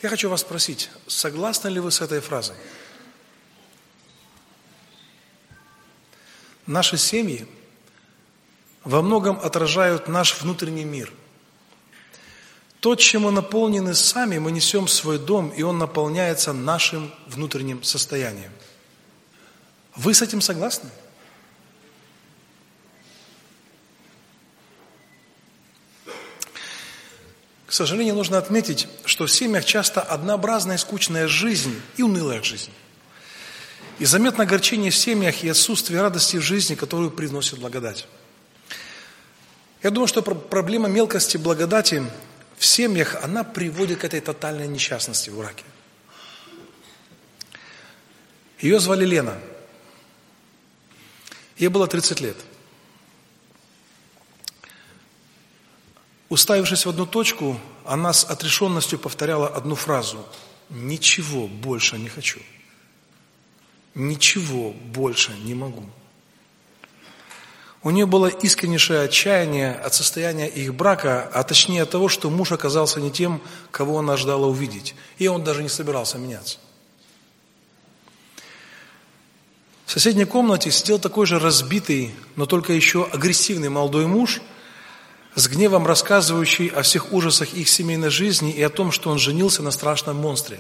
Я хочу вас спросить, согласны ли вы с этой фразой? Наши семьи во многом отражают наш внутренний мир. То, чем мы наполнены сами, мы несем в свой дом, и он наполняется нашим внутренним состоянием. Вы с этим согласны? К сожалению, нужно отметить, что в семьях часто однообразная и скучная жизнь и унылая жизнь. И заметно огорчение в семьях и отсутствие радости в жизни, которую приносит благодать. Я думаю, что проблема мелкости благодати в семьях, она приводит к этой тотальной несчастности в браке. Ее звали Лена. Ей было 30 лет. Уставившись в одну точку, она с отрешенностью повторяла одну фразу: «Ничего больше не хочу. Ничего больше не могу». У нее было искреннейшее отчаяние от состояния их брака, а точнее от того, что муж оказался не тем, кого она ожидала увидеть, и он даже не собирался меняться. В соседней комнате сидел такой же разбитый, но только еще агрессивный молодой муж, с гневом рассказывающий о всех ужасах их семейной жизни и о том, что он женился на страшном монстре.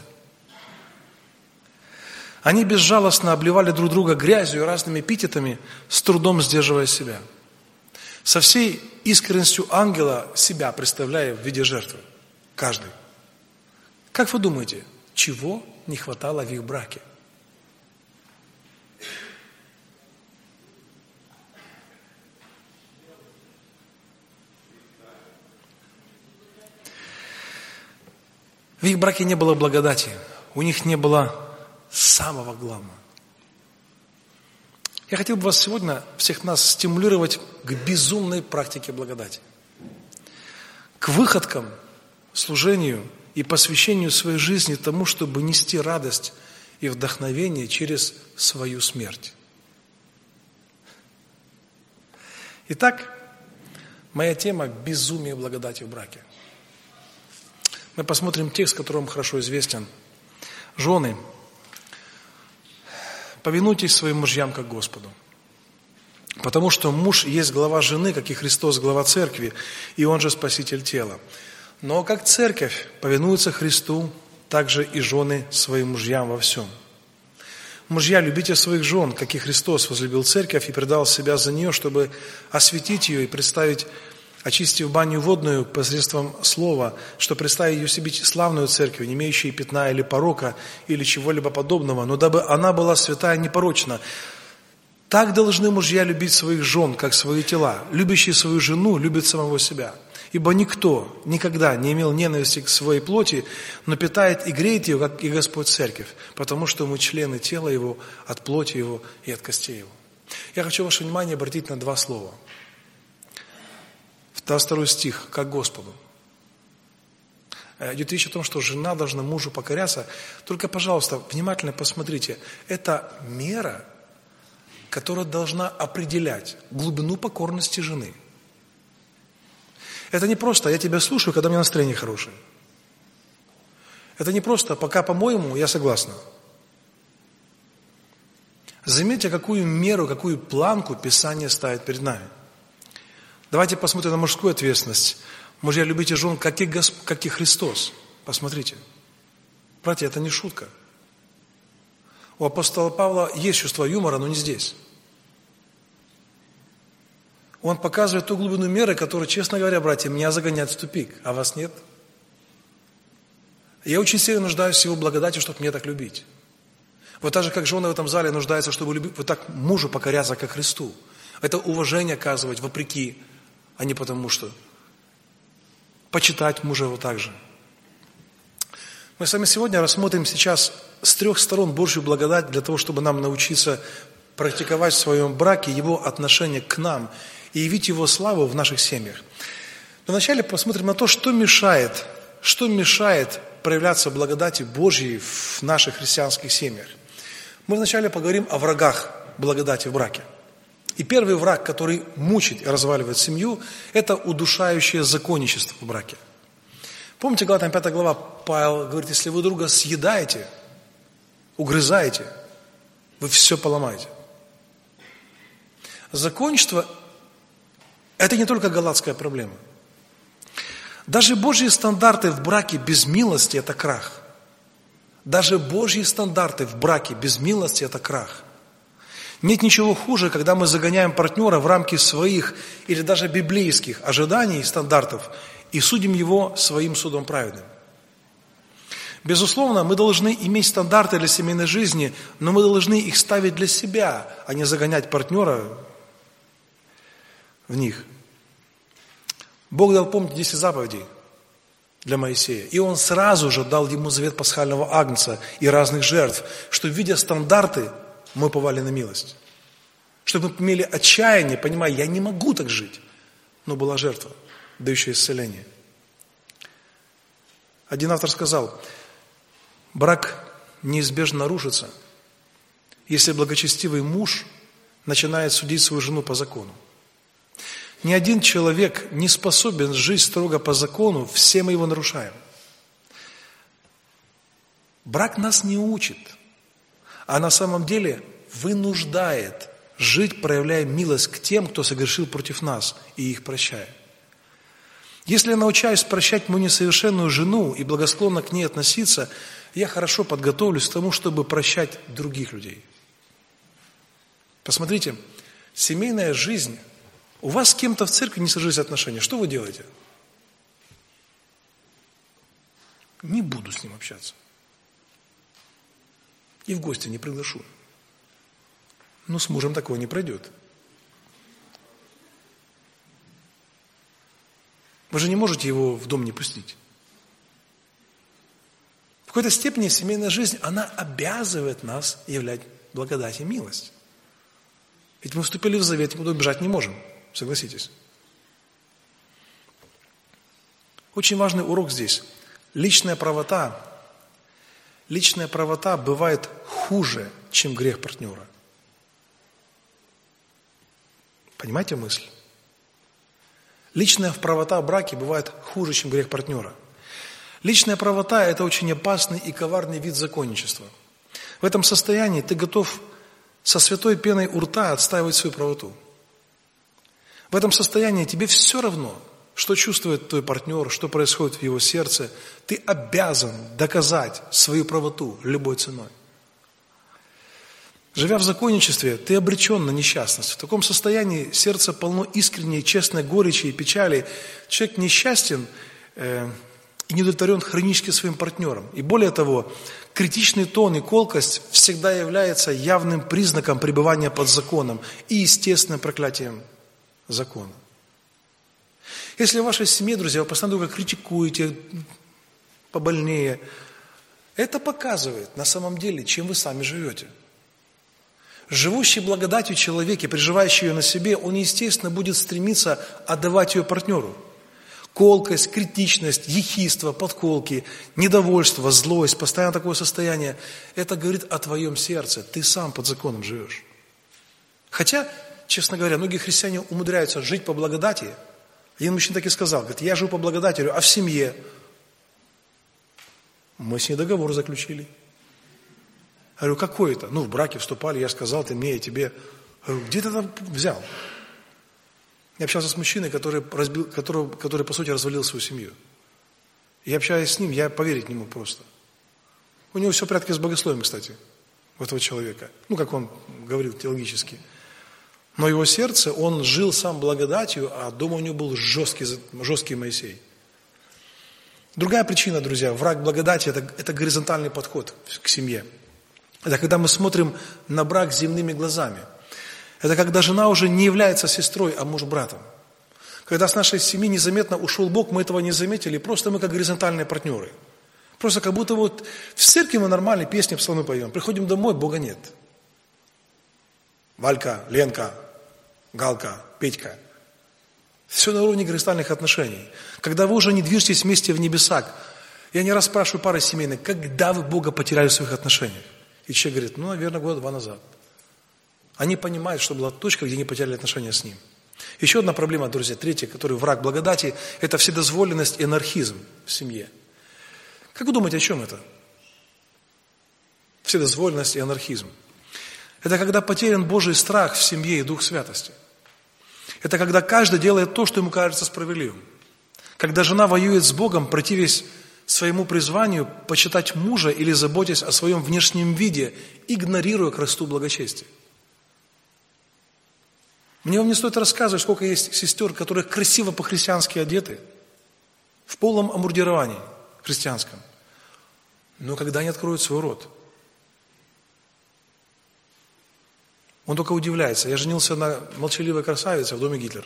Они безжалостно обливали друг друга грязью и разными эпитетами, с трудом сдерживая себя. Со всей искренностью ангела себя представляя в виде жертвы. Каждый. Как вы думаете, чего не хватало в их браке? В их браке не было благодати, у них не было самого главного. Я хотел бы вас сегодня, всех нас, стимулировать к безумной практике благодати. К выходкам, служению и посвящению своей жизни тому, чтобы нести радость и вдохновение через свою смерть. Итак, моя тема – безумие благодати в браке. Мы посмотрим текст, который вам хорошо известен. Жены, повинуйтесь своим мужьям как Господу. Потому что муж есть глава жены, как и Христос глава церкви, и он же спаситель тела. Но как церковь повинуется Христу, так же и жены своим мужьям во всем. Мужья, любите своих жен, как и Христос возлюбил церковь и предал себя за нее, чтобы осветить ее и представить, очистив баню водную посредством слова, что представить ее себе славную церковь, не имеющую пятна или порока, или чего-либо подобного, но дабы она была святая и непорочна. Так должны мужья любить своих жен, как свои тела. Любящий свою жену любит самого себя. Ибо никто никогда не имел ненависти к своей плоти, но питает и греет ее, как и Господь церковь, потому что мы члены тела Его, от плоти Его и от костей Его. Я хочу ваше внимание обратить на два слова. 2 стих, как Господу. Идет речь о том, что жена должна мужу покоряться. Только, пожалуйста, внимательно посмотрите. Это мера, которая должна определять глубину покорности жены. Это не просто «я тебя слушаю, когда у меня настроение хорошее». Это не просто «пока, по-моему, я согласна». Заметьте, какую меру, какую планку Писание ставит перед нами. Давайте посмотрим на мужскую ответственность. Мужья, любите жен, как и Христос. Посмотрите. Братья, это не шутка. У апостола Павла есть чувство юмора, но не здесь. Он показывает ту глубину меры, которая, честно говоря, братья, меня загоняет в тупик, а вас нет. Я очень сильно нуждаюсь в его благодати, чтобы меня так любить. Вот так же, как жены в этом зале нуждаются, чтобы любить, вот так мужу покоряться, как Христу. Это уважение оказывать вопреки, а не потому что. Почитать мужа его также. Мы с вами сегодня рассмотрим сейчас с 3 сторон Божью благодать для того, чтобы нам научиться практиковать в своем браке его отношение к нам и явить его славу в наших семьях. Но вначале посмотрим на то, что мешает проявляться благодати Божьей в наших христианских семьях. Мы вначале поговорим о врагах благодати в браке. И первый враг, который мучит и разваливает семью, это удушающее законничество в браке. Помните, Галатам 5 глава, Павел говорит, если вы друга съедаете, угрызаете, вы все поломаете. Законничество – это не только галатская проблема. Даже Божьи стандарты в браке без милости – это крах. Даже Божьи стандарты в браке без милости – это крах. Нет ничего хуже, когда мы загоняем партнера в рамки своих или даже библейских ожиданий и стандартов и судим его своим судом праведным. Безусловно, мы должны иметь стандарты для семейной жизни, но мы должны их ставить для себя, а не загонять партнера в них. Бог дал, помните, 10 заповедей для Моисея. И Он сразу же дал ему завет пасхального агнца и разных жертв, что, видя стандарты, мы уповали на милость. Чтобы мы имели отчаяние, понимая, я не могу так жить. Но была жертва, дающая исцеление. Один автор сказал, брак неизбежно нарушится, если благочестивый муж начинает судить свою жену по закону. Ни один человек не способен жить строго по закону, все мы его нарушаем. Брак нас не учит, а на самом деле вынуждает жить, проявляя милость к тем, кто согрешил против нас, и их прощая. Если я научаюсь прощать мою несовершенную жену и благосклонно к ней относиться, я хорошо подготовлюсь к тому, чтобы прощать других людей. Посмотрите, семейная жизнь. У вас с кем-то в церкви не сложились отношения. Что вы делаете? Не буду с ним общаться. И в гости не приглашу. Но с мужем такого не пройдет. Вы же не можете его в дом не пустить. В какой-то степени семейная жизнь, она обязывает нас являть благодать и милость. Ведь мы вступили в завет, никуда убежать не можем. Согласитесь. Очень важный урок здесь. Личная правота бывает хуже, чем грех партнера. Понимаете мысль? Личная правота в браке бывает хуже, чем грех партнера. Личная правота – это очень опасный и коварный вид законничества. В этом состоянии ты готов со святой пеной у рта отстаивать свою правоту. В этом состоянии тебе все равно, что чувствует твой партнер, что происходит в его сердце. Ты обязан доказать свою правоту любой ценой. Живя в законничестве, ты обречен на несчастность. В таком состоянии сердце полно искренней, честной горечи и печали. Человек несчастен и неудовлетворен хронически своим партнером. И более того, критичный тон и колкость всегда является явным признаком пребывания под законом и естественным проклятием закона. Если в вашей семье, друзья, вы постоянно друг друга критикуете, побольнее, это показывает на самом деле, чем вы сами живете. Живущий благодатью человек и приживающий ее на себе, он, естественно, будет стремиться отдавать ее партнеру. Колкость, критичность, ехидство, подколки, недовольство, злость, постоянно такое состояние, это говорит о твоем сердце. Ты сам под законом живешь. Хотя, честно говоря, многие христиане умудряются жить по благодати. Один мужчина так и сказал, говорит, я живу по благодати, а в семье мы с ней договор заключили. Я говорю, какой это? В браке вступали, я сказал, ты мне и тебе. Я говорю, где ты там взял? Я общался с мужчиной, который, по сути, развалил свою семью. Я общаюсь с ним, я поверить не мог просто. У него все в порядке с богословием, кстати, у этого человека. Как он говорил теологически. Но его сердце, он жил сам благодатью, а дома у него был жесткий Моисей. Другая причина, друзья, враг благодати – это горизонтальный подход к семье. Это когда мы смотрим на брак земными глазами. Это когда жена уже не является сестрой, а муж братом. Когда с нашей семьи незаметно ушел Бог, мы этого не заметили, просто мы как горизонтальные партнеры. Просто как будто в церкви мы нормальные песни, псалмы поем. Приходим домой, Бога нет. Валька, Ленка, Галка, Петька. Все на уровне горизонтальных отношений. Когда вы уже не движетесь вместе в небесах. Я не раз спрашиваю пары семейных, когда вы Бога потеряли в своих отношениях? И человек говорит, наверное, 2 года назад. Они понимают, что была точка, где они потеряли отношения с Ним. Еще одна проблема, друзья, третья, которая враг благодати, это вседозволенность и анархизм в семье. Как вы думаете, о чем это? Вседозволенность и анархизм. Это когда потерян Божий страх в семье и дух святости. Это когда каждый делает то, что ему кажется справедливым. Когда жена воюет с Богом, противясь своему призванию почитать мужа или заботясь о своем внешнем виде, игнорируя красоту благочестия. Мне вам не стоит рассказывать, сколько есть сестер, которые красиво по-христиански одеты, в полном обмундировании христианском, но когда они откроют свой рот, он только удивляется. Я женился на молчаливой красавице в доме Гитлер.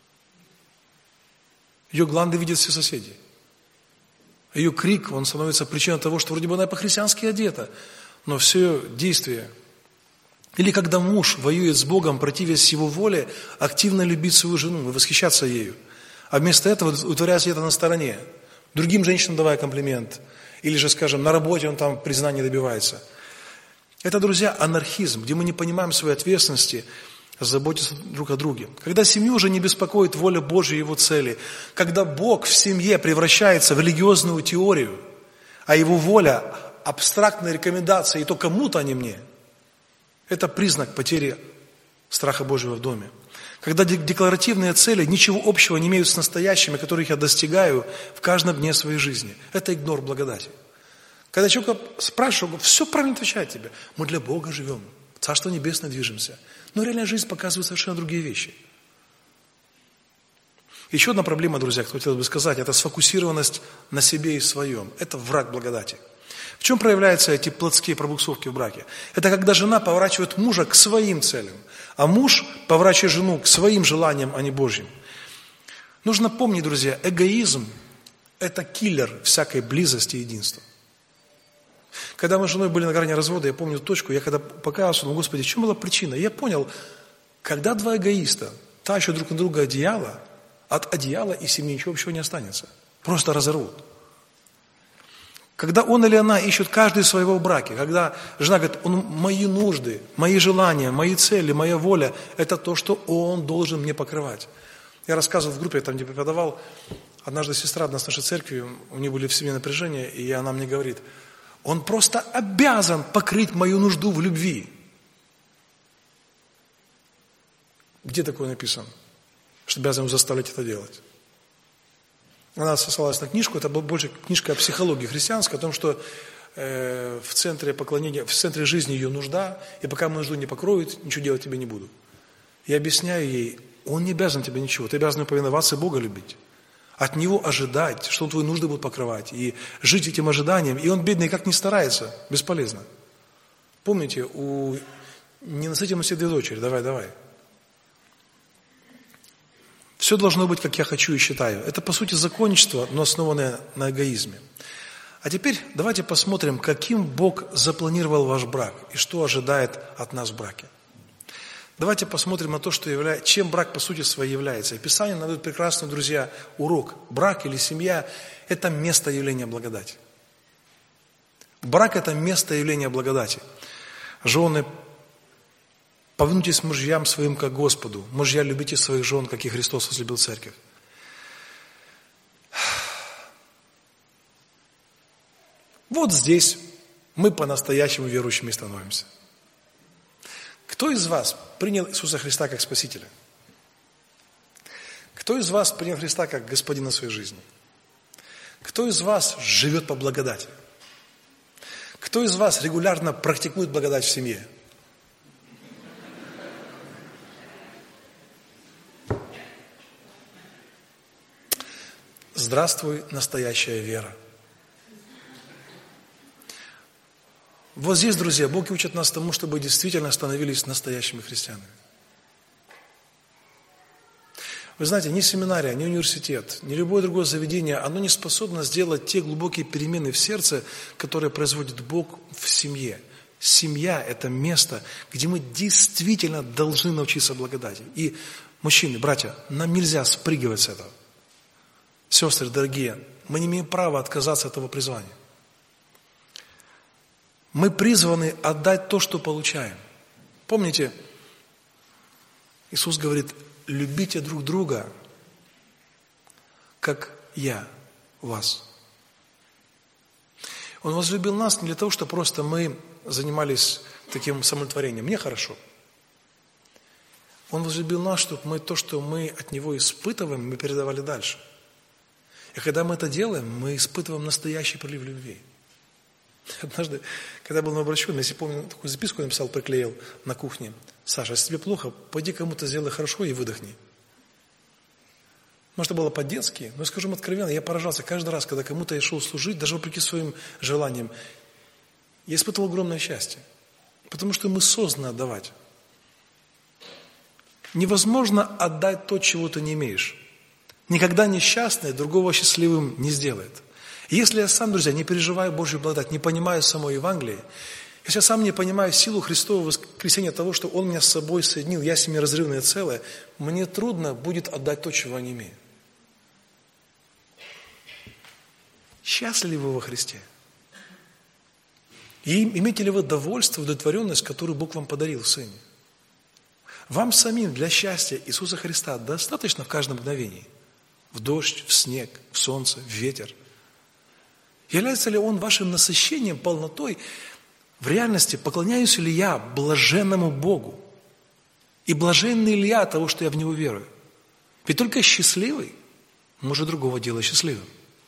Ее гланды видят все соседи. Ее крик, он становится причиной того, что вроде бы она по-христиански одета, но все действие. Или когда муж воюет с Богом, противясь его воле, активно любить свою жену и восхищаться ею. А вместо этого утворяется где-то на стороне. Другим женщинам давая комплимент. Или же, скажем, на работе он там признания добивается. Это, друзья, анархизм, где мы не понимаем своей ответственности заботиться друг о друге. Когда семью уже не беспокоит воля Божья и его цели. Когда Бог в семье превращается в религиозную теорию, а его воля – абстрактная рекомендация, и то кому-то, а не мне. Это признак потери страха Божьего в доме. Когда декларативные цели ничего общего не имеют с настоящими, которых я достигаю в каждом дне своей жизни. Это игнор благодати. Когда человека спрашивают, все правильно отвечает тебе. Мы для Бога живем, в Царство Небесное движемся. Но реальная жизнь показывает совершенно другие вещи. Еще одна проблема, друзья, которую хотелось бы сказать, это сфокусированность на себе и своем. Это враг благодати. В чем проявляются эти плотские пробуксовки в браке? Это когда жена поворачивает мужа к своим целям, а муж поворачивает жену к своим желаниям, а не Божьим. Нужно помнить, друзья, эгоизм – это киллер всякой близости и единства. Когда мы с женой были на грани развода, я помню точку, я когда покаялся, ну, Господи, в чем была причина? Я понял, когда два эгоиста тащат друг на друга одеяло, от одеяла и семьи ничего общего не останется. Просто разорвут. Когда он или она ищут каждый своего в браке, когда жена говорит, мои нужды, мои желания, мои цели, моя воля, это то, что он должен мне покрывать. Я рассказывал в группе, там где преподавал, однажды сестра одна с нашей церкви, у нее были в семье напряжения, и она мне говорит, он просто обязан покрыть мою нужду в любви. Где такое написано? Что обязан его заставлять это делать. Она ссылалась на книжку, это была больше книжка о психологии христианской, о том, что в центре поклонения, в центре жизни ее нужда, и пока мою нужду не покроют, ничего делать тебе не буду. Я объясняю ей, он не обязан тебе ничего, ты обязан повиноваться и Бога любить. От Него ожидать, что Он твои нужды будет покрывать, и жить этим ожиданием. И он, бедный, как не старается, бесполезно. Помните, у ненасытимости две дочери, давай. Все должно быть, как я хочу и считаю. Это, по сути, законничество, но основанное на эгоизме. А теперь давайте посмотрим, каким Бог запланировал ваш брак и что ожидает от нас в браке. Давайте посмотрим на то, чем брак по сути своей является. И Писание нам дает прекрасный, друзья, урок. Брак или семья – это место явления благодати. Брак – это место явления благодати. Жены, повинуйтесь мужьям своим, как Господу. Мужья, любите своих жен, как и Христос возлюбил церковь. Вот здесь мы по-настоящему верующими становимся. Кто из вас принял Иисуса Христа как Спасителя? Кто из вас принял Христа как Господина своей жизни? Кто из вас живет по благодати? Кто из вас регулярно практикует благодать в семье? Здравствуй, настоящая вера. Вот здесь, друзья, Бог учит нас тому, чтобы действительно становились настоящими христианами. Вы знаете, ни семинария, ни университет, ни любое другое заведение, оно не способно сделать те глубокие перемены в сердце, которые производит Бог в семье. Семья – это место, где мы действительно должны научиться благодати. И, мужчины, братья, нам нельзя спрыгивать с этого. Сестры, дорогие, мы не имеем права отказаться от этого призвания. Мы призваны отдать то, что получаем. Помните, Иисус говорит, любите друг друга, как я вас. Он возлюбил нас не для того, чтобы просто мы занимались таким самотворением. Мне хорошо. Он возлюбил нас, чтобы мы то, что мы от Него испытываем, мы передавали дальше. И когда мы это делаем, мы испытываем настоящий прилив любви. Однажды, когда я был новообращенный, если помню, такую записку написал, приклеил на кухне. Саша, если тебе плохо, пойди кому-то сделай хорошо и выдохни. Может, это было по-детски, но скажу вам откровенно, я поражался каждый раз, когда кому-то я шел служить, даже вопреки своим желаниям, я испытывал огромное счастье. Потому что мы созданы отдавать. Невозможно отдать то, чего ты не имеешь. Никогда несчастный другого счастливым не сделает. И если я сам, друзья, не переживаю Божью благодать, не понимаю само Евангелие, если я сам не понимаю силу Христового воскресения того, что Он меня с собой соединил, я с ним неразрывное целое, мне трудно будет отдать то, чего я не имею. Счастливы вы во Христе? И имеете ли вы довольство, удовлетворенность, которую Бог вам подарил в Сыне? Вам самим для счастья Иисуса Христа достаточно в каждом мгновении? В дождь, в снег, в солнце, в ветер. Является ли Он вашим насыщением, полнотой? В реальности поклоняюсь ли я блаженному Богу? И блаженный ли я от того, что я в Него верую? Ведь только счастливый может другого делать счастливым.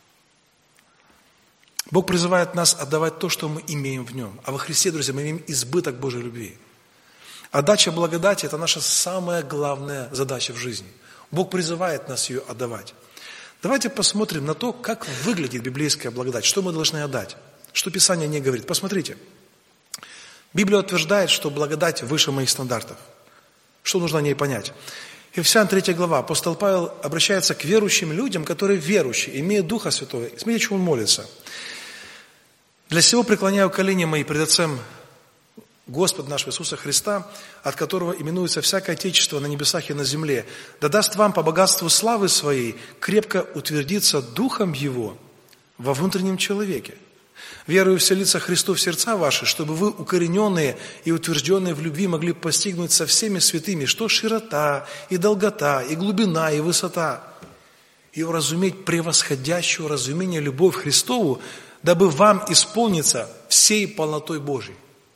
Бог призывает нас отдавать то, что мы имеем в Нем. А во Христе, друзья, мы имеем избыток Божьей любви. Отдача благодати – это наша самая главная задача в жизни. Бог призывает нас ее отдавать. Давайте посмотрим на то, как выглядит библейская благодать, что мы должны отдать, что Писание не говорит. Посмотрите, Библия утверждает, что благодать выше моих стандартов. Что нужно о ней понять? Ефесян 3 глава. Апостол Павел обращается к верующим людям, которые верующие, имеют Духа Святого. Смотрите, что он молится. «Для сего преклоняю колени мои пред Отцем Господа нашего Иисуса Христа, от которого именуется всякое отечество на небесах и на земле, да даст вам по богатству славы своей крепко утвердиться Духом Его во внутреннем человеке, верою вселиться Христу в сердца ваши, чтобы вы, укорененные и утвержденные в любви, могли постигнуть со всеми святыми, что широта, и долгота, и глубина, и высота, и уразуметь превосходящую разумение любовь Христову, дабы вам исполниться всей полнотой Божией».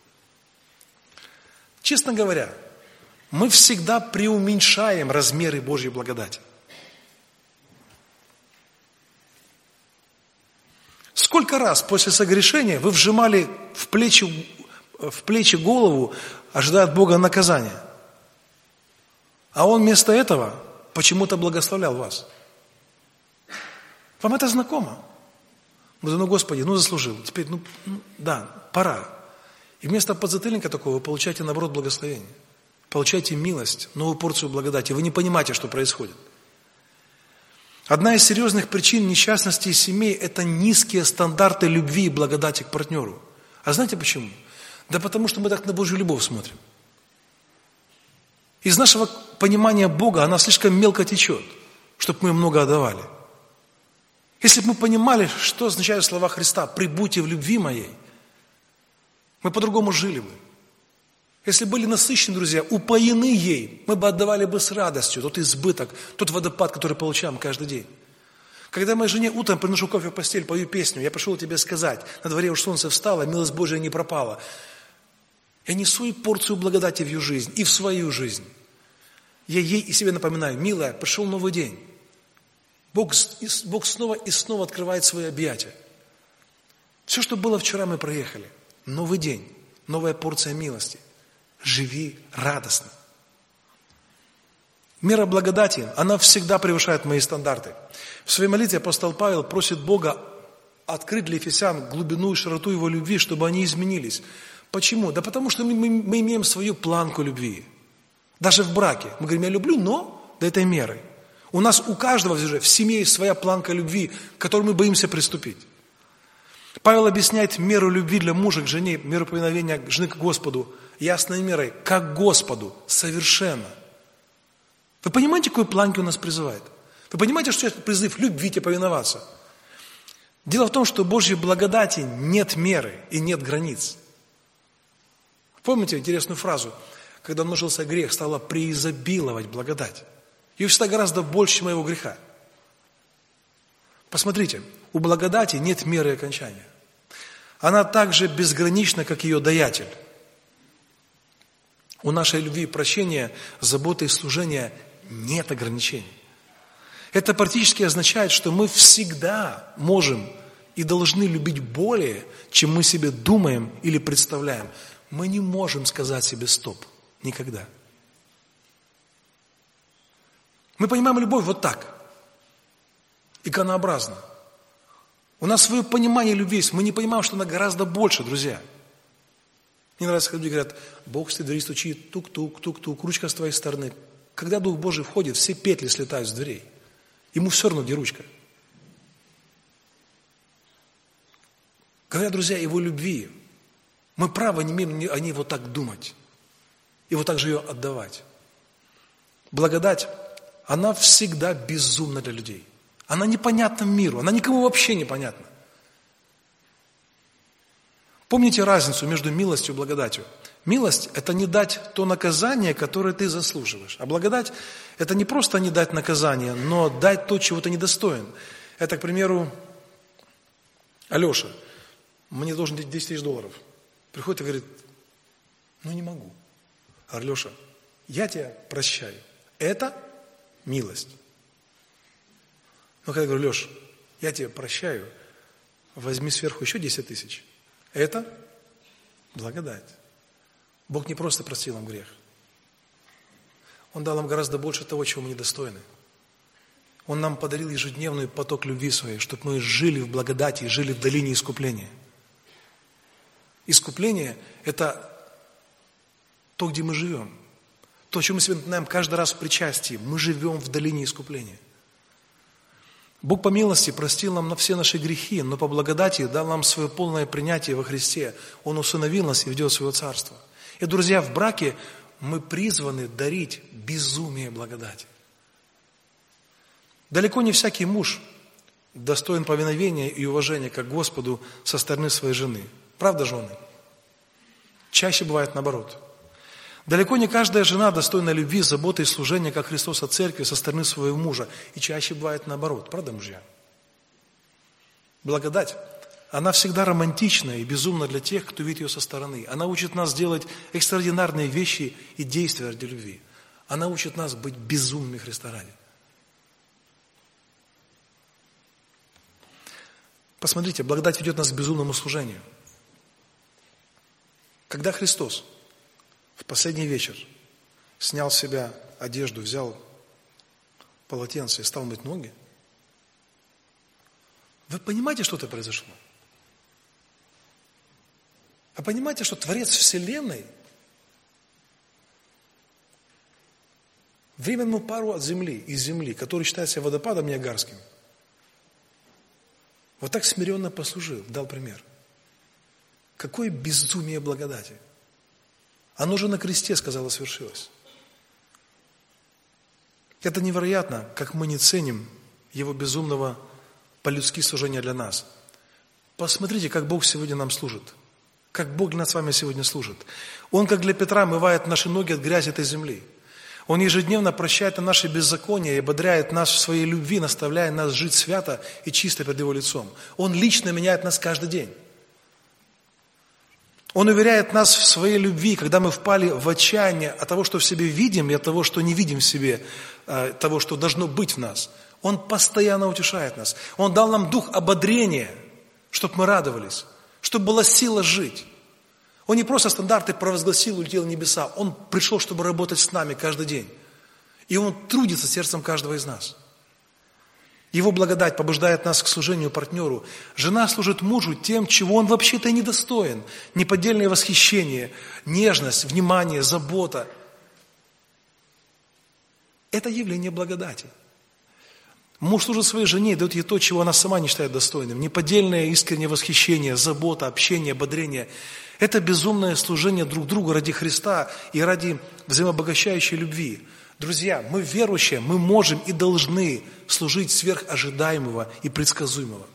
Честно говоря, мы всегда преуменьшаем размеры Божьей благодати. Сколько раз после согрешения вы вжимали в плечи голову, ожидая от Бога наказания? А Он вместо этого почему-то благословлял вас. Вам это знакомо? Ну, Господи, заслужил. Теперь, да, пора. И вместо подзатыльника такого вы получаете, наоборот, благословение. Получаете милость, новую порцию благодати. Вы не понимаете, что происходит. Одна из серьезных причин несчастности семей – это низкие стандарты любви и благодати к партнеру. А знаете почему? Да потому что мы так на Божью любовь смотрим. Из нашего понимания Бога она слишком мелко течет, чтобы мы много отдавали. Если бы мы понимали, что означают слова Христа «прибудьте в любви моей», мы по-другому жили бы. Если были насыщены, друзья, упоены ей, мы бы отдавали бы с радостью тот избыток, тот водопад, который получаем каждый день. Когда моей жене утром приношу кофе в постель, пою песню, я пришел тебе сказать, на дворе уж солнце встало, милость Божия не пропала. Я несу ей порцию благодати в ее жизнь и в свою жизнь. Я ей и себе напоминаю, милая, пришел новый день. Бог снова и снова открывает свои объятия. Все, что было вчера, мы проехали. Новый день, новая порция милости. Живи радостно. Мера благодати, она всегда превышает мои стандарты. В своей молитве апостол Павел просит Бога открыть для ефесян глубину и широту Его любви, чтобы они изменились. Почему? Да потому что мы имеем свою планку любви. Даже в браке. Мы говорим, я люблю, но до этой меры. У нас у каждого в семье есть своя планка любви, к которой мы боимся приступить. Павел объясняет меру любви для мужа к жене, меру повиновения жены к Господу ясной мерой, как Господу, совершенно. Вы понимаете, какой планки он нас призывает? Вы понимаете, что это призыв любить и повиноваться? Дело в том, что Божьей благодати нет меры и нет границ. Помните интересную фразу? Когда множился грех, стала преизобиловать благодать. Ее всегда гораздо больше, чем моего греха. Посмотрите, у благодати нет меры окончания. Она так же безгранична, как ее даятель. У нашей любви и прощения, заботы и служения нет ограничений. Это практически означает, что мы всегда можем и должны любить более, чем мы себе думаем или представляем. Мы не можем сказать себе «стоп». Никогда. Мы понимаем любовь вот так. Иконообразно. У нас свое понимание любви есть. Мы не понимаем, что она гораздо больше, друзья. Мне нравится, когда люди говорят: Бог с двери стучит, тук-тук, тук-тук, ручка с твоей стороны. Когда Дух Божий входит, все петли слетают с дверей. Ему все равно, где ручка. Говоря, друзья, Его любви, мы право не имеем о ней вот так думать. И вот так же ее отдавать. Благодать, она всегда безумна для людей. Она непонятна миру, она никому вообще не понятна. Помните разницу между милостью и благодатью? Милость – это не дать то наказание, которое ты заслуживаешь. А благодать – это не просто не дать наказание, но дать то, чего ты недостоин. Это, к примеру, Алеша, мне должен $10 000. Приходит и говорит: не могу. Алеша, я тебя прощаю. Это милость. Но когда я говорю: Леш, я тебя прощаю, возьми сверху еще 10 000. Это благодать. Бог не просто простил нам грех. Он дал нам гораздо больше того, чего мы недостойны. Он нам подарил ежедневный поток любви своей, чтобы мы жили в благодати и жили в долине искупления. Искупление – это то, где мы живем. То, что мы себе напоминаем каждый раз в причастии. Мы живем в долине искупления. Бог по милости простил нам на все наши грехи, но по благодати дал нам свое полное принятие во Христе. Он усыновил нас и ведет в свое царство. И, друзья, в браке мы призваны дарить безумие благодати. Далеко не всякий муж достоин повиновения и уважения к Господу со стороны своей жены. Правда, жены? Чаще бывает наоборот. Далеко не каждая жена достойна любви, заботы и служения, как Христос от церкви, со стороны своего мужа. И чаще бывает наоборот. Правда, мужья? Благодать, она всегда романтична и безумна для тех, кто видит ее со стороны. Она учит нас делать экстраординарные вещи и действия ради любви. Она учит нас быть безумными Христа ради. Посмотрите, благодать ведет нас к безумному служению. Когда Христос в последний вечер снял с себя одежду, взял полотенце и стал мыть ноги, вы понимаете, что это произошло? Вы понимаете, что Творец Вселенной временную пару от земли, из земли, который считается водопадом Ниагарским, вот так смиренно послужил, дал пример. Какое безумие благодати! Оно же на кресте, сказала, свершилось. Это невероятно, как мы не ценим Его безумного по-людски служения для нас. Посмотрите, как Бог сегодня нам служит. Как Бог для нас с вами сегодня служит. Он, как для Петра, омывает наши ноги от грязи этой земли. Он ежедневно прощает наши беззакония и ободряет нас в своей любви, наставляя нас жить свято и чисто перед Его лицом. Он лично меняет нас каждый день. Он уверяет нас в своей любви, когда мы впали в отчаяние от того, что в себе видим, и от того, что не видим в себе, того, что должно быть в нас. Он постоянно утешает нас. Он дал нам дух ободрения, чтобы мы радовались, чтобы была сила жить. Он не просто стандарты провозгласил, улетел в небеса. Он пришел, чтобы работать с нами каждый день. И Он трудится сердцем каждого из нас. Его благодать побуждает нас к служению партнеру. Жена служит мужу тем, чего он вообще-то и не достоин. Неподдельное восхищение, нежность, внимание, забота. Это явление благодати. Муж служит своей жене и дает ей то, чего она сама не считает достойным. Неподдельное искреннее восхищение, забота, общение, ободрение. Это безумное служение друг другу ради Христа и ради взаимообогащающей любви. Друзья, мы верующие, мы можем и должны служить сверхожидаемого и предсказуемого.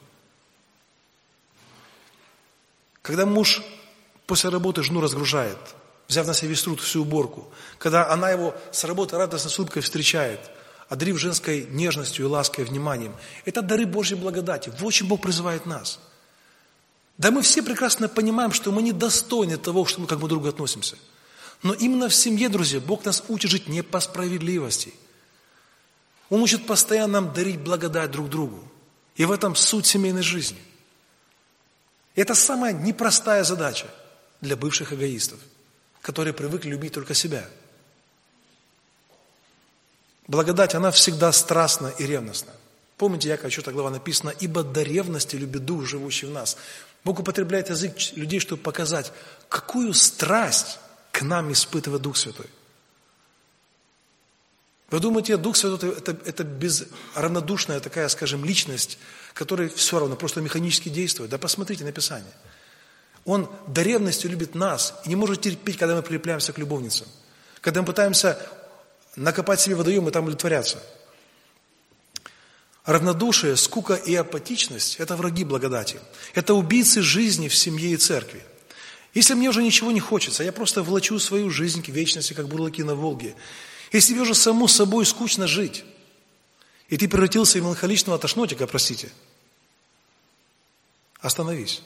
Когда муж после работы жену разгружает, взяв на себя весь труд, всю уборку, когда она его с работы радостно с улыбкой встречает, одарив женской нежностью и лаской, и вниманием. Это дары Божьей благодати. Вот чем Бог призывает нас. Да мы все прекрасно понимаем, что мы недостойны того, что мы как мы друг к другу относимся. Но именно в семье, друзья, Бог нас учит жить не по справедливости. Он учит постоянно нам дарить благодать друг другу. И в этом суть семейной жизни. Это самая непростая задача для бывших эгоистов, которые привыкли любить только себя. Благодать, она всегда страстна и ревностна. Помните, Якова 4 глава написано: «Ибо до ревности любит Дух, живущий в нас». Бог употребляет язык людей, чтобы показать, какую страсть к нам испытывает Дух Святой. Вы думаете, Дух Святой это равнодушная такая, скажем, личность, которая все равно просто механически действует? Да посмотрите на Писание. Он до ревности любит нас и не может терпеть, когда мы прилепляемся к любовницам. Когда мы пытаемся накопать себе водоем и там удовлетворяться. Равнодушие, скука и апатичность – это враги благодати. Это убийцы жизни в семье и церкви. Если мне уже ничего не хочется, я просто влачу свою жизнь к вечности, как бурлаки на Волге. Если тебе уже саму собой скучно жить, и ты превратился в меланхоличного тошнотика, простите, остановись.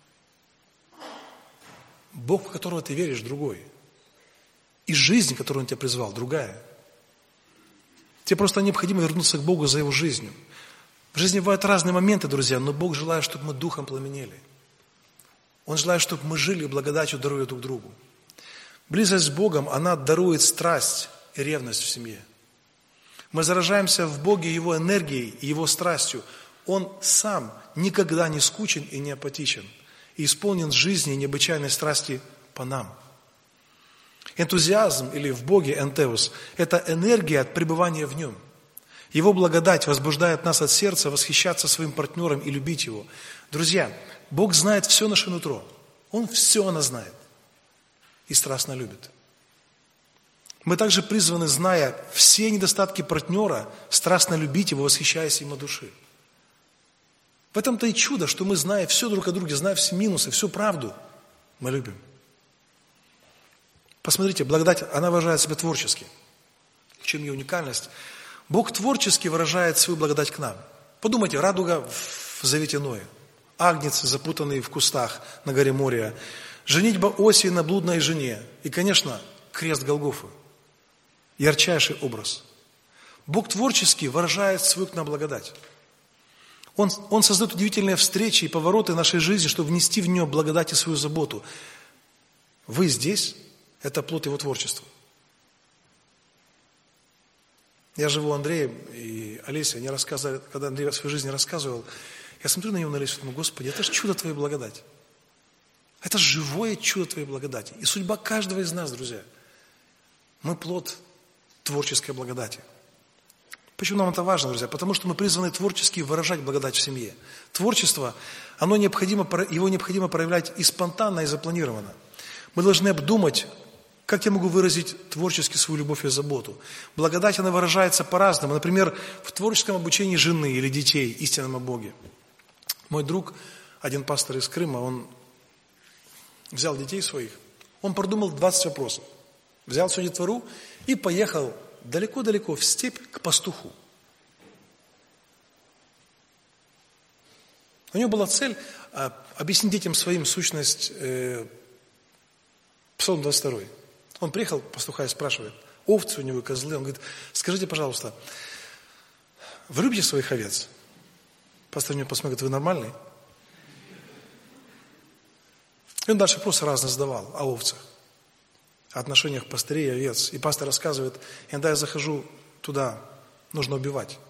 Бог, в которого ты веришь, другой. И жизнь, которую Он тебя призвал, другая. Тебе просто необходимо вернуться к Богу за Его жизнью. В жизни бывают разные моменты, друзья, но Бог желает, чтобы мы духом пламенели. Он желает, чтобы мы жили благодатью, даруя друг другу. Близость с Богом, она дарует страсть и ревность в семье. Мы заражаемся в Боге Его энергией и Его страстью. Он сам никогда не скучен и не апатичен, и исполнен жизни и необычайной страсти по нам. Энтузиазм или в Боге энтеус – это энергия от пребывания в Нем. Его благодать возбуждает нас от сердца восхищаться своим партнером и любить его. Друзья, Бог знает все наше нутро. Он все о нас знает и страстно любит. Мы также призваны, зная все недостатки партнера, страстно любить его, восхищаясь им от души. В этом-то и чудо, что мы, зная все друг о друге, зная все минусы, всю правду, мы любим. Посмотрите, благодать, она выражает себя творчески. В чем ее уникальность? Бог творчески выражает свою благодать к нам. Подумайте, радуга в завете Ноя, агнец, запутанный в кустах на горе Мория, женитьба Осии на блудной жене и, конечно, крест Голгофы. Ярчайший образ. Бог творчески выражает свою к нам благодать. Он создает удивительные встречи и повороты нашей жизни, чтобы внести в нее благодать и свою заботу. Вы здесь – это плод Его творчества. Я живу Андреем и Олесей, они рассказывали, когда Андрей о своей жизни рассказывал, я смотрю на него, на Олесю, думаю: Господи, это же чудо Твоей благодати. Это живое чудо Твоей благодати. И судьба каждого из нас, друзья. Мы плод творческой благодати. Почему нам это важно, друзья? Потому что мы призваны творчески выражать благодать в семье. Творчество, его необходимо проявлять и спонтанно, и запланированно. Мы должны обдумать, как я могу выразить творчески свою любовь и заботу. Благодать, она выражается по-разному. Например, в творческом обучении жены или детей истинам о Боге. Мой друг, один пастор из Крыма, он взял детей своих, он продумал 20 вопросов. Взял всю детвору и поехал далеко-далеко в степь к пастуху. У него была цель объяснить детям своим сущность Псалом 22. Он приехал, пастуха, и спрашивает: овцы у него, козлы. Он говорит: скажите, пожалуйста, вы любите своих овец? Пастор на него посмотрит: вы нормальный? И он дальше вопросы разные задавал о овцах, о отношениях пастырей и овец. И пастор рассказывает: иногда я захожу туда, нужно убивать.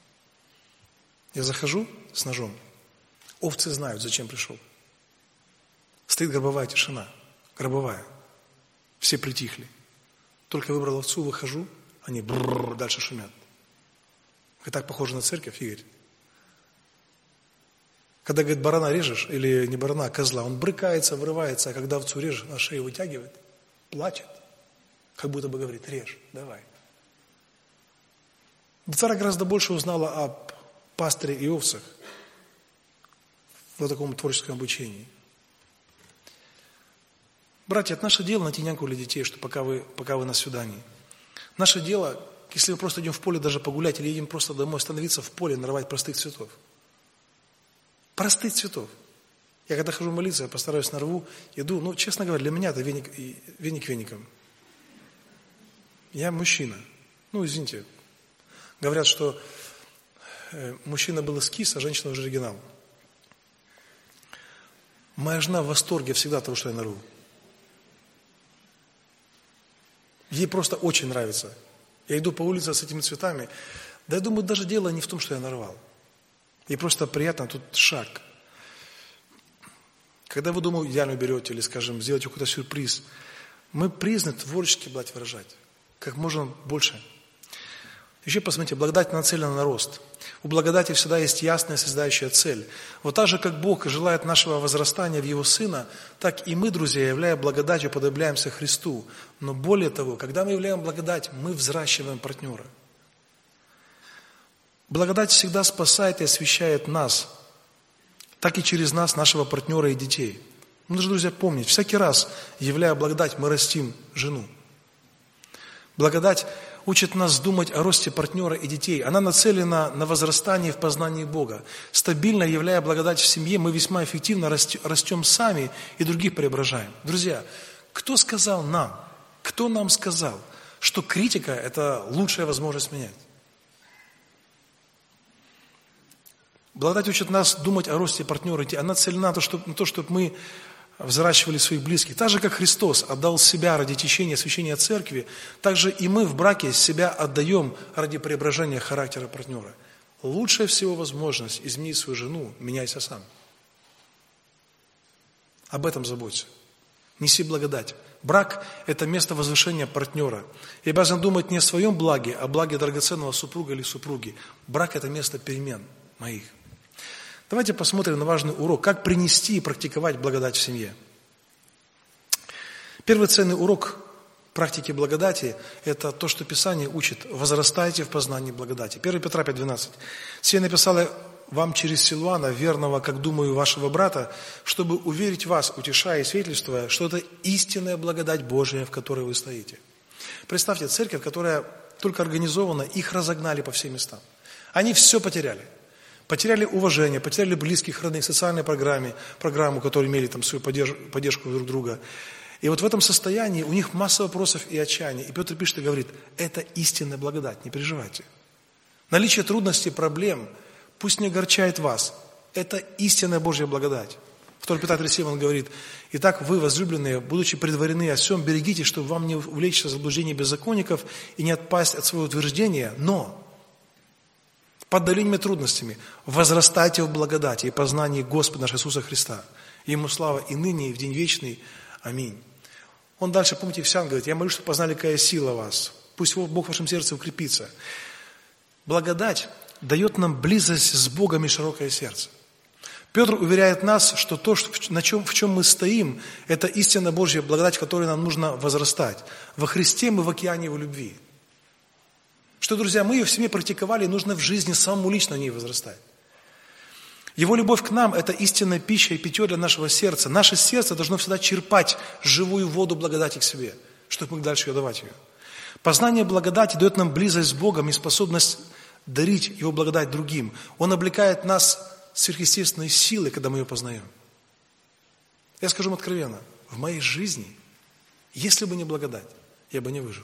Я захожу с ножом. Овцы знают, зачем пришел. Стоит гробовая тишина. Гробовая. Все притихли. Только выбрал овцу, выхожу, они дальше шумят. И так похоже на церковь, Игорь. Когда, говорит, барана режешь, или не барана, а козла, он брыкается, врывается, а когда овцу режешь, на шею вытягивает, плачет, как будто бы говорит: режь, давай. Цара гораздо больше узнала о пастыре и овцах в таком творческом обучении. Братья, это наше дело найти няньку для детей, что пока вы на свидании. Наше дело если мы просто идем в поле даже погулять, или едем просто домой, остановиться в поле, нарвать простых цветов. Простых цветов. Я когда хожу молиться, я постараюсь нарву, иду, честно говоря, для меня это веник веником. Я мужчина. Извините. Говорят, что мужчина был эскиз, а женщина уже оригинал. Моя жена в восторге всегда от того, что я нарву. Ей просто очень нравится. Я иду по улице с этими цветами. Да я думаю, даже дело не в том, что я нарвал. Ей просто приятно, тут шаг. Когда вы, думаю, идеально берете или, скажем, сделаете какой-то сюрприз, мы призваны творчески выражать. Как можно больше. Еще посмотрите, благодать нацелена на рост. У благодати всегда есть ясная созидающая цель. Вот так же, как Бог желает нашего возрастания в Его Сына, так и мы, друзья, являя благодатью, подобляемся Христу. Но более того, когда мы являем благодать, мы взращиваем партнера. Благодать всегда спасает и освящает нас, так и через нас, нашего партнера и детей. Мы должны, друзья, помнить, всякий раз, являя благодать, мы растим жену. Благодать учит нас думать о росте партнера и детей. Она нацелена на возрастание в познании Бога. Стабильно являя благодать в семье, мы весьма эффективно растем сами и других преображаем. Друзья, кто нам сказал, что критика – это лучшая возможность менять? Благодать учит нас думать о росте партнера и детей. Она нацелена на то, чтобы мы взращивали своих близких. Так же, как Христос отдал себя ради течения освящения церкви, так же и мы в браке себя отдаем ради преображения характера партнера. Лучшая всего возможность изменить свою жену – меняйся сам. Об этом заботься. Неси благодать. Брак – это место возвышения партнера. Я обязан думать не о своем благе, а о благе драгоценного супруга или супруги. Брак – это место перемен моих. Давайте посмотрим на важный урок, как принести и практиковать благодать в семье. Первый ценный урок практики благодати – это то, что Писание учит. Возрастайте в познании благодати. 1 Петра 5:12. «Сие написал я вам через Силуана, верного, как думаю, вашего брата, чтобы уверить вас, утешая и свидетельствуя, что это истинная благодать Божия, в которой вы стоите». Представьте, церковь, которая только организована, их разогнали по всем местам. Они все потеряли. Потеряли уважение, потеряли близких, родных, социальную программу, которые имели там свою поддержку друг друга. И вот в этом состоянии у них масса вопросов и отчаяния. И Петр пишет и говорит, это истинная благодать, не переживайте. Наличие трудностей, проблем, пусть не огорчает вас. Это истинная Божья благодать. 2 Петра 3:7 он говорит, итак, вы, возлюбленные, будучи предварены о всем, берегитесь, чтобы вам не увлечься в заблуждение беззаконников и не отпасть от своего утверждения, но под давлениями трудностями возрастайте в благодати и познании Господа нашего Иисуса Христа. Ему слава и ныне, и в день вечный. Аминь. Он дальше, помните, Ефесян говорит, я молюсь, чтобы познали, какая сила вас. Пусть Бог в вашем сердце укрепится. Благодать дает нам близость с Богом и широкое сердце. Петр уверяет нас, что то, в чем мы стоим, это истинная Божья благодать, в которой нам нужно возрастать. Во Христе мы в океане Его любви. Что, друзья, мы ее в семье практиковали, и нужно в жизни самому лично в ней возрастать. Его любовь к нам – это истинная пища и питье для нашего сердца. Наше сердце должно всегда черпать живую воду благодати к себе, чтобы мы дальше ее давать ее. Познание благодати дает нам близость с Богом и способность дарить Его благодать другим. Он облекает нас сверхъестественной силой, когда мы ее познаем. Я скажу вам откровенно, в моей жизни, если бы не благодать, я бы не выжил.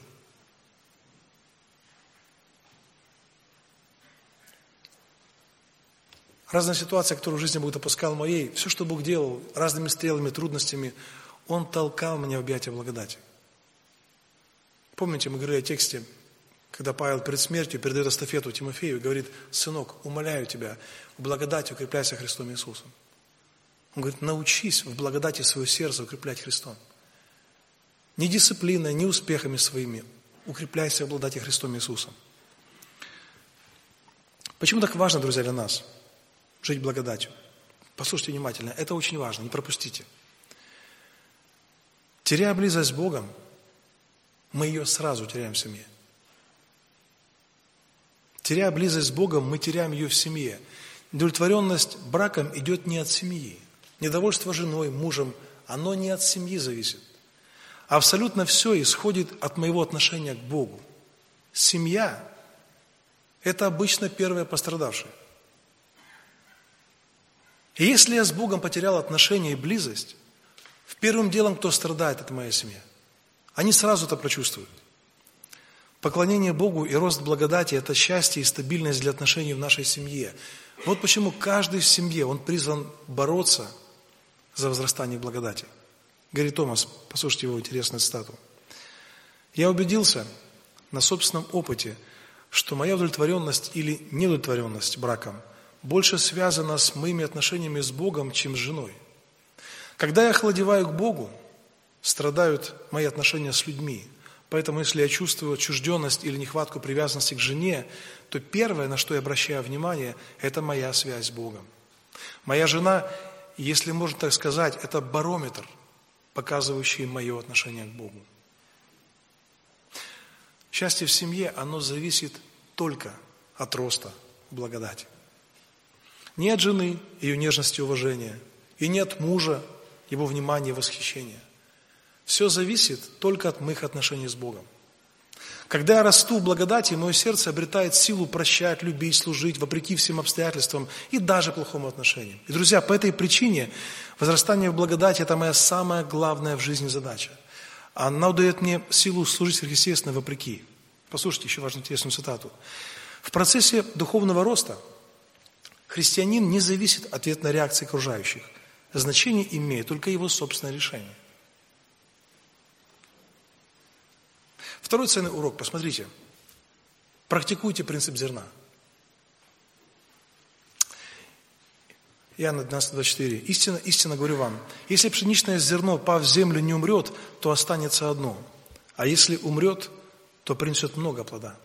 Разные ситуации, которые в жизни Бог допускал моей, все, что Бог делал, разными стрелами, трудностями, Он толкал меня в объятия благодати. Помните, мы говорили о тексте, когда Павел перед смертью передает эстафету Тимофею и говорит, сынок, умоляю тебя, в благодати укрепляйся Христом Иисусом. Он говорит, научись в благодати свое сердце укреплять Христом. Не дисциплиной, не успехами своими, укрепляйся в благодати Христом Иисусом. Почему так важно, друзья, для нас? Жить благодатью. Послушайте внимательно, это очень важно, не пропустите. Теряя близость с Богом, мы ее сразу теряем в семье. Теряя близость с Богом, мы теряем ее в семье. Удовлетворенность браком идет не от семьи. Недовольство женой, мужем, оно не от семьи зависит. Абсолютно все исходит от моего отношения к Богу. Семья – это обычно первые пострадавшие. И если я с Богом потерял отношения и близость, первым делом, кто страдает, это моя семья. Они сразу это прочувствуют. Поклонение Богу и рост благодати – это счастье и стабильность для отношений в нашей семье. Вот почему каждый в семье, он призван бороться за возрастание благодати. Гэри Томас, послушайте его интересную цитату. «Я убедился на собственном опыте, что моя удовлетворенность или неудовлетворенность браком больше связана с моими отношениями с Богом, чем с женой. Когда я охладеваю к Богу, страдают мои отношения с людьми. Поэтому, если я чувствую отчужденность или нехватку привязанности к жене, то первое, на что я обращаю внимание, это моя связь с Богом. Моя жена, если можно так сказать, это барометр, показывающий мое отношение к Богу. Счастье в семье, оно зависит только от роста благодати. Не от жены, ее нежности и уважения, и не от мужа, его внимания и восхищения. Все зависит только от моих отношений с Богом. Когда я расту в благодати, мое сердце обретает силу прощать, любить, служить, вопреки всем обстоятельствам и даже плохому отношению. И, друзья, по этой причине возрастание в благодати – это моя самая главная в жизни задача. Она дает мне силу служить сверхъестественно вопреки. Послушайте еще важную интересную цитату. В процессе духовного роста христианин не зависит от ответной реакции окружающих. Значение имеет только его собственное решение. Второй ценный урок, посмотрите. Практикуйте принцип зерна. Иоанна 12:24. Истинно, истинно говорю вам, если пшеничное зерно, пав в землю, не умрет, то останется одно. А если умрет, то принесет много плода.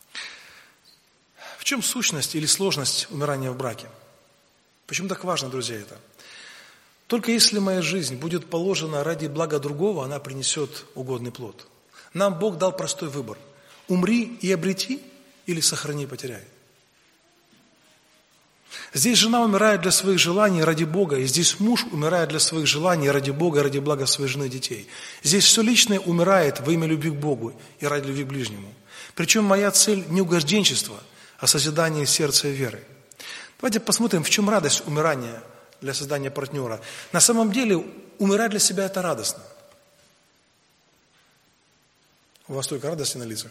В чем сущность или сложность умирания в браке? Почему так важно, друзья, это? Только если моя жизнь будет положена ради блага другого, она принесет угодный плод. Нам Бог дал простой выбор. Умри и обрети, или сохрани и потеряй. Здесь жена умирает для своих желаний ради Бога, и здесь муж умирает для своих желаний ради Бога, ради блага своей жены и детей. Здесь все личное умирает во имя любви к Богу и ради любви к ближнему. Причем моя цель не угожденчество, а созидание сердца и веры. Давайте посмотрим, в чем радость умирания для создания партнера. На самом деле, умирать для себя – это радостно. У вас только радости на лицах.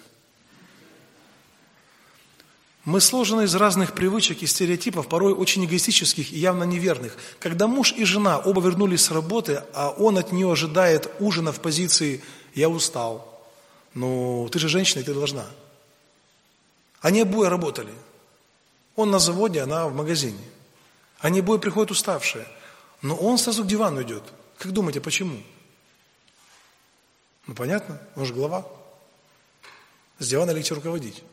Мы сложены из разных привычек и стереотипов, порой очень эгоистических и явно неверных. Когда муж и жена оба вернулись с работы, а он от нее ожидает ужина в позиции «я устал». Ну, ты же женщина, и ты должна. Они обои работали. Он на заводе, она в магазине. Они обои приходят уставшие. Но он сразу к дивану идет. Как думаете, почему? Ну, понятно, он же глава. С дивана легче руководить.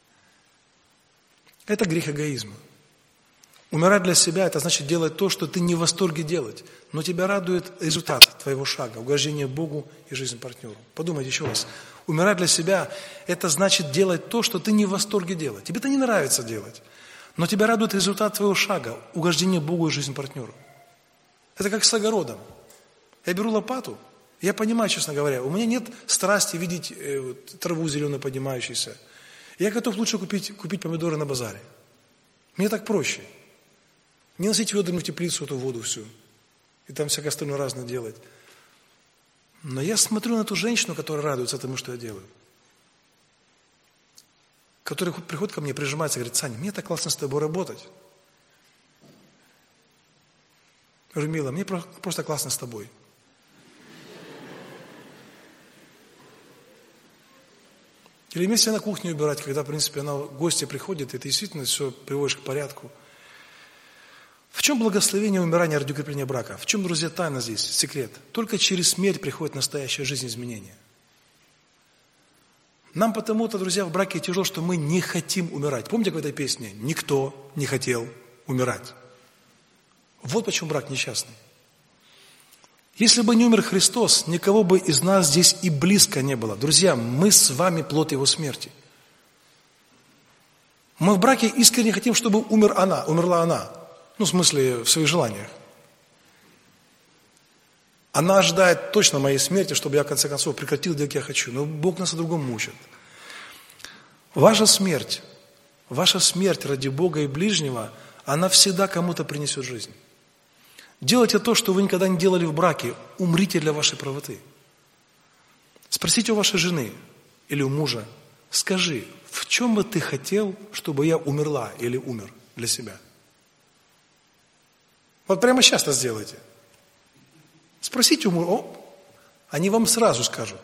Это грех эгоизма. Умирать для себя – это значит делать то, что ты не в восторге делать, но тебя радует результат твоего шага, угождение Богу и жизнь партнеру. Подумайте еще раз. Умирать для себя – это значит делать то, что ты не в восторге делать. Тебе это не нравится делать, но тебя радует результат твоего шага, угождение Богу и жизнь партнеру. Это как с огородом. Я беру лопату, я понимаю, честно говоря, у меня нет страсти видеть траву зеленую поднимающуюся. Я готов лучше купить помидоры на базаре. Мне так проще. Не носить ведрами в теплицу эту воду всю. И там всякое остальное разное делать. Но я смотрю на ту женщину, которая радуется тому, что я делаю. Которая приходит ко мне, прижимается и говорит: Саня, мне так классно с тобой работать. Я говорю: мила, мне просто классно с тобой. Или вместе на кухне убирать, когда, в принципе, гости приходят, и ты действительно все приводишь к порядку. В чем благословение умирания ради укрепления брака? В чем, друзья, тайна здесь, секрет? Только через смерть приходит настоящая жизнь, изменения. Нам потому-то, друзья, в браке тяжело, что мы не хотим умирать. Помните, в этой песне? Никто не хотел умирать. Вот почему брак несчастный. Если бы не умер Христос, никого бы из нас здесь и близко не было. Друзья, мы с вами плод Его смерти. Мы в браке искренне хотим, чтобы умерла она. Ну, в смысле, в своих желаниях. Она ожидает точно моей смерти, чтобы я, в конце концов, прекратил делать, как я хочу. Но Бог нас о другом мучит. Ваша смерть ради Бога и ближнего, она всегда кому-то принесет жизнь. Делайте то, что вы никогда не делали в браке. Умрите для вашей правоты. Спросите у вашей жены или у мужа, скажи, в чем бы ты хотел, чтобы я умерла или умер для себя? Вот прямо сейчас это сделайте. Спросите у мужа, они вам сразу скажут.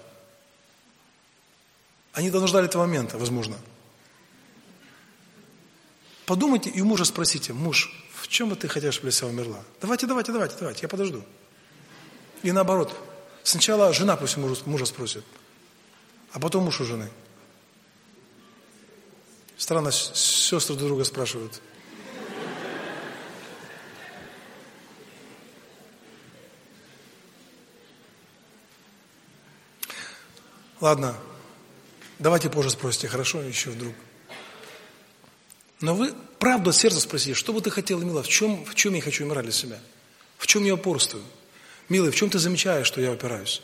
Они давно ждали этого момента, возможно. Подумайте и у мужа спросите, муж, в чем бы ты хотел, чтобы я себя умерла? Давайте, я подожду. И наоборот, сначала жена пусть мужа спросит, а потом муж у жены. Странно, сестры друг друга спрашивают. Ладно, давайте позже спросите, хорошо, еще вдруг. Но вы правду от сердца спросите, что бы ты хотела, милая, в чем я хочу умирать для себя? В чем я упорствую? Милый, в чем ты замечаешь, что я упираюсь?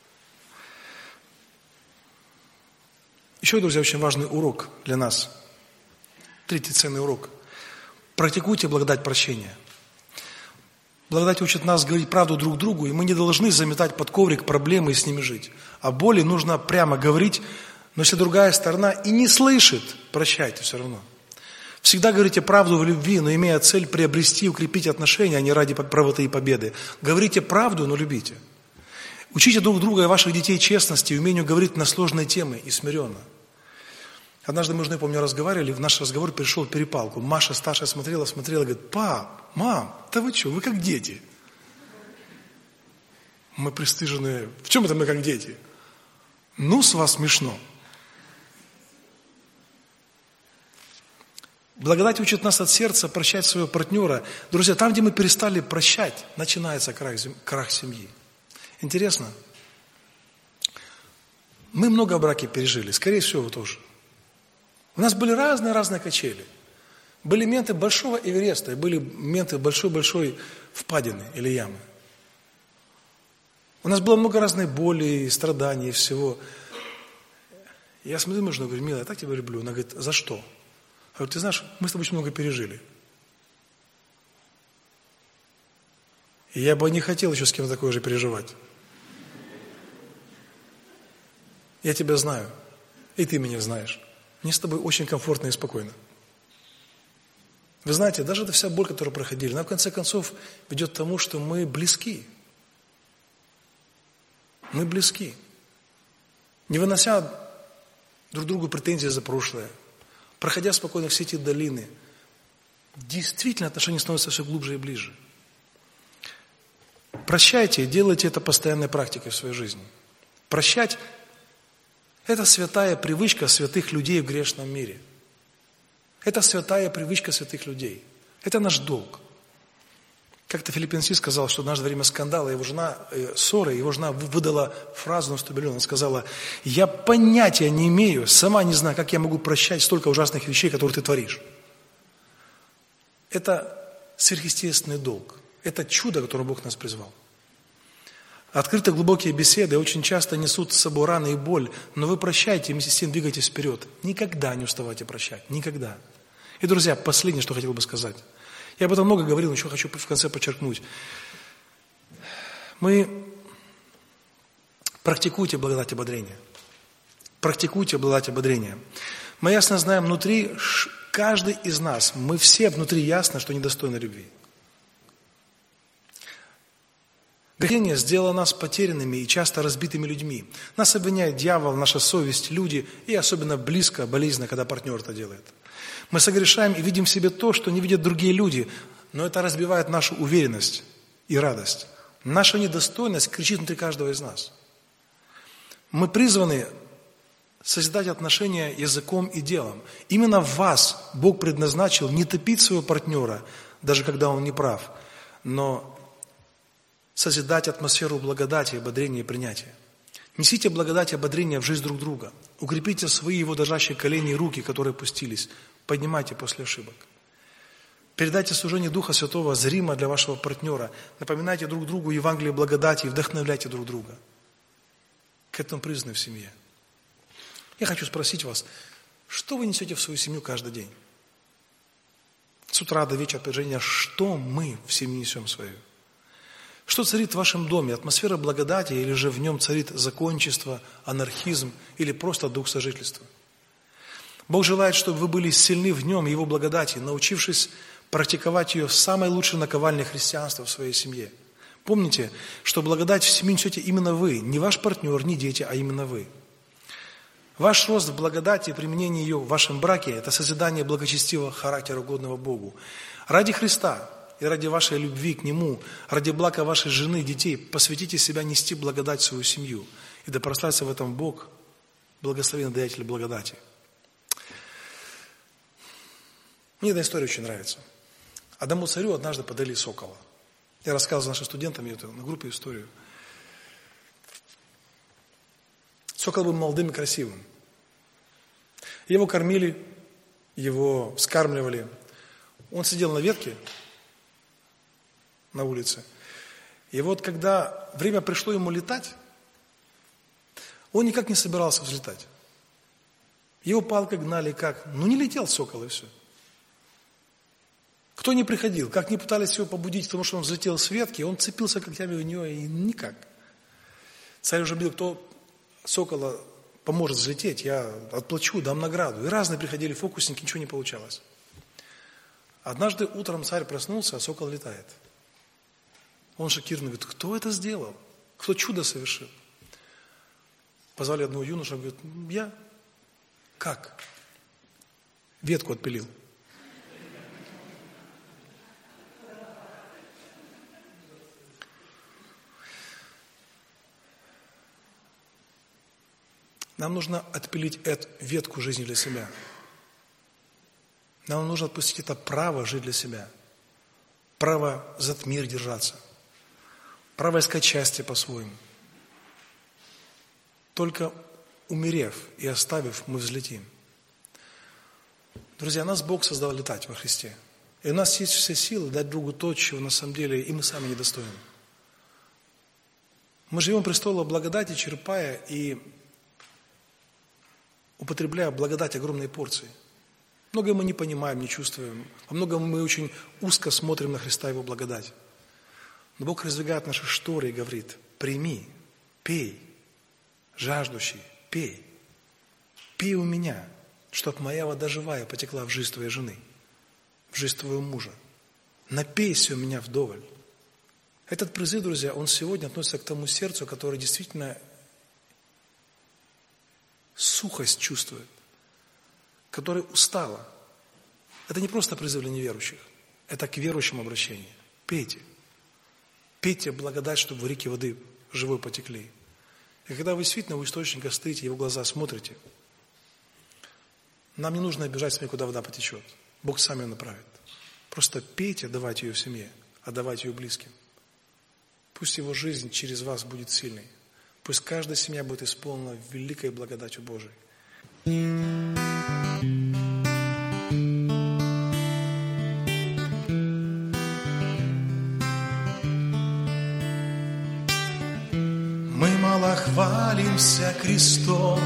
Еще, друзья, очень важный урок для нас. Третий ценный урок. Практикуйте благодать прощения. Благодать учит нас говорить правду друг другу, и мы не должны заметать под коврик проблемы и с ними жить. О боли нужно прямо говорить, но если другая сторона и не слышит, прощайте все равно. Всегда говорите правду в любви, но имея цель приобрести и укрепить отношения, а не ради правоты и победы. Говорите правду, но любите. Учите друг друга и ваших детей честности и умению говорить на сложные темы и смиренно. Однажды мы с женой, помню, разговаривали, в наш разговор перешел в перепалку. Маша старшая смотрела, говорит, пап, мам, да вы что, вы как дети. Мы пристыженные. В чем это мы как дети? Ну, с вас смешно. Благодать учит нас от сердца прощать своего партнера. Друзья, там, где мы перестали прощать, начинается крах семьи. Интересно? Мы много браки пережили, скорее всего, вы тоже. У нас были разные качели. Были моменты большого Эвереста, и были моменты большой-большой впадины или ямы. У нас было много разной боли, страданий, всего. Я смотрю на жену, говорю, милая, я так тебя люблю. Она говорит, за что? Я говорю, ты знаешь, мы с тобой очень много пережили. И я бы не хотел еще с кем-то такое же переживать. Я тебя знаю, и ты меня знаешь. Мне с тобой очень комфортно и спокойно. Вы знаете, даже эта вся боль, которую проходили, она в конце концов ведет к тому, что мы близки. Мы близки. Не вынося друг другу претензии за прошлое, проходя спокойно все эти долины, действительно отношения становятся все глубже и ближе. Прощайте и делайте это постоянной практикой в своей жизни. Прощать – это святая привычка святых людей в грешном мире. Это святая привычка святых людей. Это наш долг. Как-то Филипп Ньюси сказал, что однажды во время скандала ссоры, его жена выдала фразу на стабилен. Она сказала, я понятия не имею, сама не знаю, как я могу прощать столько ужасных вещей, которые ты творишь. Это сверхъестественный долг. Это чудо, которое Бог нас призвал. Открытые глубокие беседы очень часто несут с собой раны и боль, но вы прощайте и вместе с тем двигайтесь вперед. Никогда не уставайте прощать. Никогда. И, друзья, последнее, что хотел бы сказать. Я об этом много говорил, но еще хочу в конце подчеркнуть. Практикуйте благодать ободрения. Практикуйте благодать ободрения. Мы ясно знаем внутри, каждый из нас, мы все внутри ясно, что недостойны любви. Грехение сделало нас потерянными и часто разбитыми людьми. Нас обвиняет дьявол, наша совесть, люди, и особенно близко, болезненно, когда партнер это делает. Мы согрешаем и видим в себе то, что не видят другие люди, но это разбивает нашу уверенность и радость. Наша недостойность кричит внутри каждого из нас. Мы призваны созидать отношения языком и делом. Именно вас Бог предназначил не топить своего партнера, даже когда он не прав, но созидать атмосферу благодати, ободрения и принятия. Несите благодать и ободрение в жизнь друг друга. Укрепите свои его дрожащие колени и руки, которые опустились. Поднимайте после ошибок. Передайте служение Духа Святого зримо для вашего партнера. Напоминайте друг другу Евангелие благодати и вдохновляйте друг друга. К этому призваны в семье. Я хочу спросить вас, Что вы несете в свою семью каждый день? С утра до вечера напряжения, что мы в семье несем свою? Что царит в вашем доме? Атмосфера благодати или же в нем царит законничество, анархизм или просто дух сожительства? Бог желает, чтобы вы были сильны в нем, Его благодати, научившись практиковать ее в самой лучшей наковальне христианства в своей семье. Помните, что благодать в семью несете именно вы, не ваш партнер, не дети, а именно вы. Ваш рост в благодати и применение ее в вашем браке – это созидание благочестивого характера, угодного Богу. Ради Христа и ради вашей любви к Нему, ради блага вашей жены, детей, посвятите себя нести благодать в свою семью. И да прославится в этом Бог, благословенный даятель благодати. Мне эта история очень нравится. Одному царю однажды подарили сокола. Я рассказывал нашим студентам эту на группе историю. Сокол был молодым и красивым. Его кормили, его вскармливали. Он сидел на ветке на улице. И вот когда время пришло ему летать, он никак не собирался взлетать. Его палкой гнали как? Не летел сокол и все. Кто не приходил, как не пытались его побудить, потому что он взлетел с ветки, он цепился когтями в нее и никак. Царь уже видел, кто сокола поможет взлететь, я отплачу, дам награду. И разные приходили фокусники, ничего не получалось. Однажды утром царь проснулся, а сокол летает. Он шокированно говорит, кто это сделал? Кто чудо совершил? Позвали одного юношу, он говорит, я. Как? Ветку отпилил. Нам нужно отпилить эту ветку жизни для себя. Нам нужно отпустить это право жить для себя. Право за мир держаться. Право искать счастье по-своему. Только умерев и оставив, мы взлетим. Друзья, нас Бог создал летать во Христе. И у нас есть все силы дать другу то, чего на самом деле и мы сами недостойны. Мы живем престола благодати, черпая и употребляя благодать огромной порции. Многое мы не понимаем, не чувствуем. Во многом мы очень узко смотрим на Христа и Его благодать. Но Бог раздвигает наши шторы и говорит, прими, пей, жаждущий, пей. Пей у меня, чтоб моя вода живая потекла в жизнь твоей жены, в жизнь твоего мужа. Напейся у меня вдоволь. Этот призыв, друзья, он сегодня относится к тому сердцу, которое действительно сухость чувствует, которое устало. Это не просто призыв для неверующих, это к верующим обращение. Пейте. Пейте благодать, чтобы в реки воды живой потекли. И когда вы действительно у источника стоите, его глаза смотрите, нам не нужно обижать смотреть, куда вода потечет. Бог сам ее направит. Просто пейте, давайте ее в семье, отдавайте ее близким. Пусть его жизнь через вас будет сильной. Пусть каждая семья будет исполнена великой благодатью Божией. Мы мало хвалимся крестом,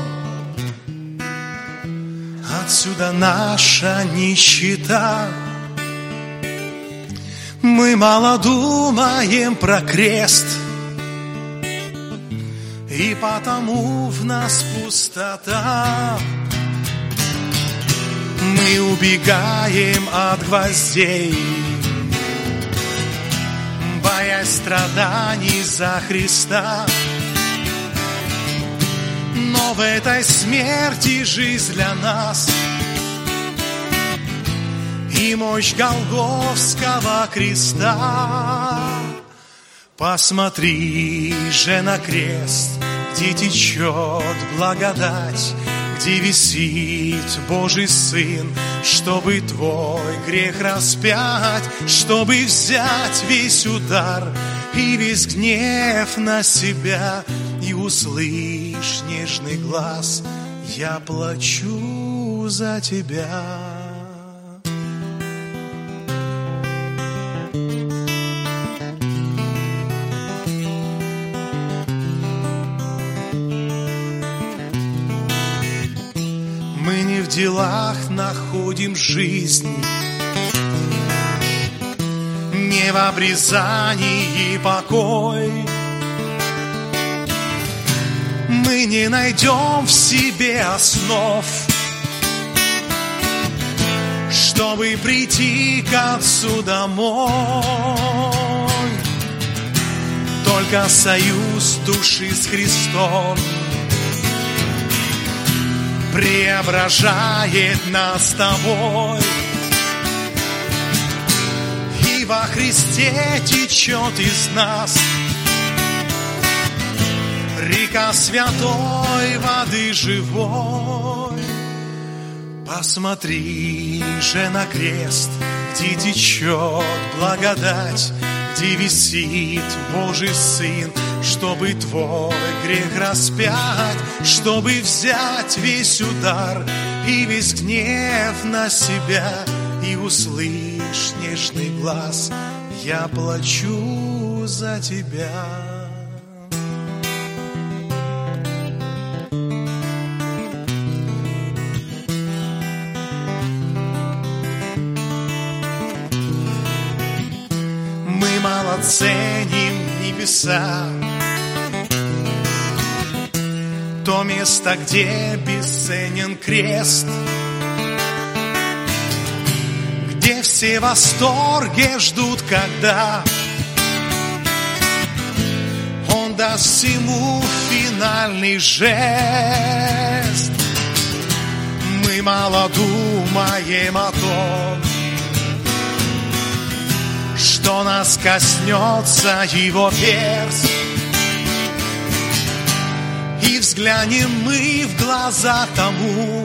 отсюда наша нищета. Мы мало думаем про крест, и потому в нас пустота. Мы убегаем от гвоздей, боясь страданий за Христа. Но в этой смерти жизнь для нас и мощь Голгофского креста. Посмотри же на крест, где течет благодать, где висит Божий Сын, чтобы твой грех распять, чтобы взять весь удар и весь гнев на себя, и услышь нежный глас: я плачу за тебя. делах находим жизнь, не в обрезании покой. Мы не найдем в себе основ, чтобы прийти к Отцу домой. Только союз души с Христом преображает нас с тобой. И во Христе течет из нас река святой воды живой. Посмотри же на крест, где течет благодать, где висит Божий Сын, чтобы твой грех распять, чтобы взять весь удар и весь гнев на себя. И услышь нежный глас: я плачу за тебя. Мы мало ценим небеса, то место, где бесценен крест, где все в восторге ждут, когда Он даст всему финальный жест. Мы мало думаем о том, что нас коснется Его перст. И взглянем мы в глаза тому,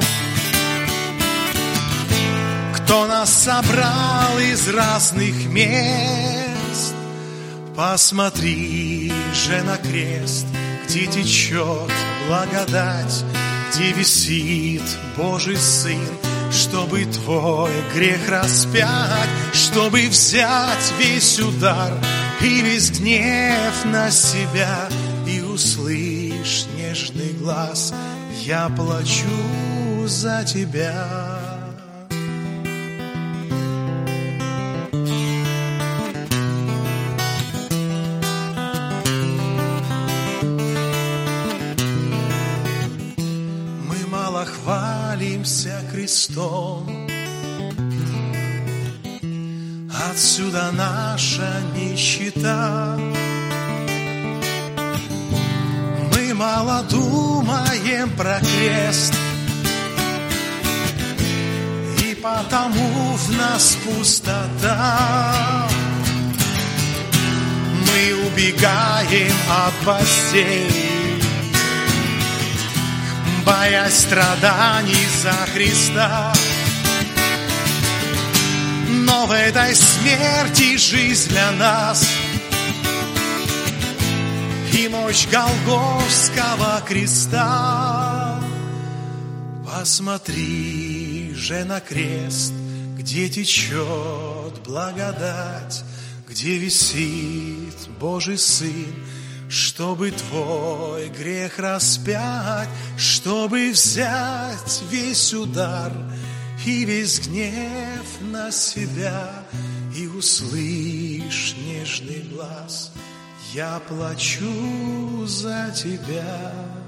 кто нас собрал из разных мест. Посмотри же на крест, где течет благодать, где висит Божий Сын, чтобы твой грех распять, чтобы взять весь удар и весь гнев на себя. И услышь нежный глас: я плачу за тебя. Мы мало хвалимся крестом, отсюда наша нищета. Мы мало думаем про крест, и потому в нас пустота. Мы убегаем от гвоздей, боясь страданий за Христа. Но в этой смерти жизнь для нас и мощь Голгофского креста. Посмотри же на крест, где течет благодать, где висит Божий Сын, чтобы твой грех распять, чтобы взять весь удар и весь гнев на себя. И услышь нежный глас: я плачу за тебя.